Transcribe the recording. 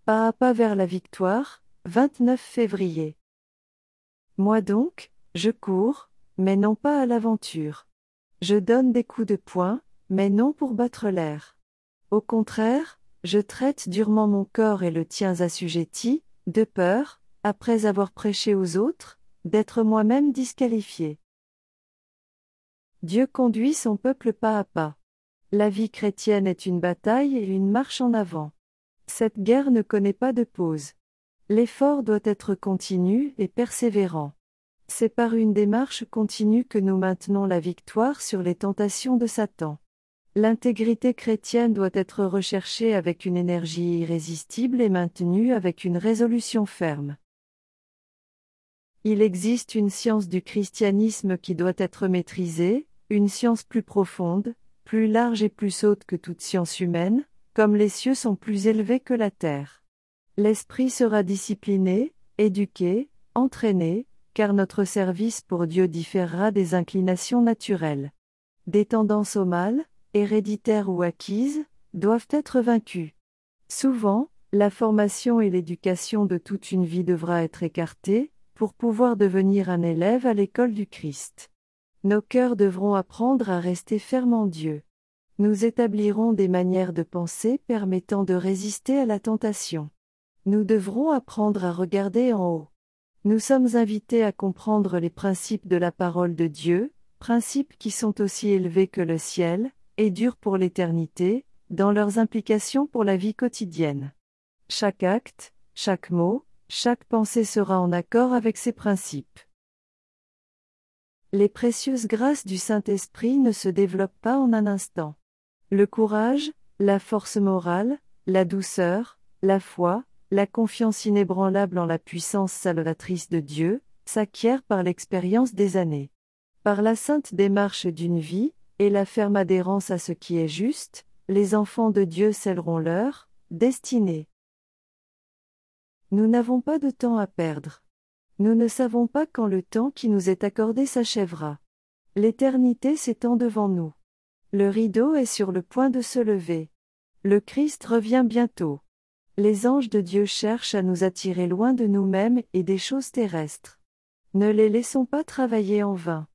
Pas à pas vers la victoire, 29 février. Moi donc, je cours, mais non pas à l'aventure. Je donne des coups de poing, mais non pour battre l'air. Au contraire, je traite durement mon corps et le tien assujetti, de peur, après avoir prêché aux autres, d'être moi-même disqualifié. Dieu conduit son peuple pas à pas. La vie chrétienne est une bataille et une marche en avant. Cette guerre ne connaît pas de pause. L'effort doit être continu et persévérant. C'est par une démarche continue que nous maintenons la victoire sur les tentations de Satan. L'intégrité chrétienne doit être recherchée avec une énergie irrésistible et maintenue avec une résolution ferme. Il existe une science du christianisme qui doit être maîtrisée, une science plus profonde, plus large et plus haute que toute science humaine, comme les cieux sont plus élevés que la terre. L'esprit sera discipliné, éduqué, entraîné, car notre service pour Dieu différera des inclinations naturelles. Des tendances au mal, héréditaires ou acquises, doivent être vaincues. Souvent, la formation et l'éducation de toute une vie devra être écartée, pour pouvoir devenir un élève à l'école du Christ. Nos cœurs devront apprendre à rester fermes en Dieu. Nous établirons des manières de penser permettant de résister à la tentation. Nous devrons apprendre à regarder en haut. Nous sommes invités à comprendre les principes de la parole de Dieu, principes qui sont aussi élevés que le ciel, et durs pour l'éternité, dans leurs implications pour la vie quotidienne. Chaque acte, chaque mot, chaque pensée sera en accord avec ces principes. Les précieuses grâces du Saint-Esprit ne se développent pas en un instant. Le courage, la force morale, la douceur, la foi, la confiance inébranlable en la puissance salvatrice de Dieu, s'acquièrent par l'expérience des années. Par la sainte démarche d'une vie, et la ferme adhérence à ce qui est juste, les enfants de Dieu scelleront leur destinée. Nous n'avons pas de temps à perdre. Nous ne savons pas quand le temps qui nous est accordé s'achèvera. L'éternité s'étend devant nous. Le rideau est sur le point de se lever. Le Christ revient bientôt. Les anges de Dieu cherchent à nous attirer loin de nous-mêmes et des choses terrestres. Ne les laissons pas travailler en vain.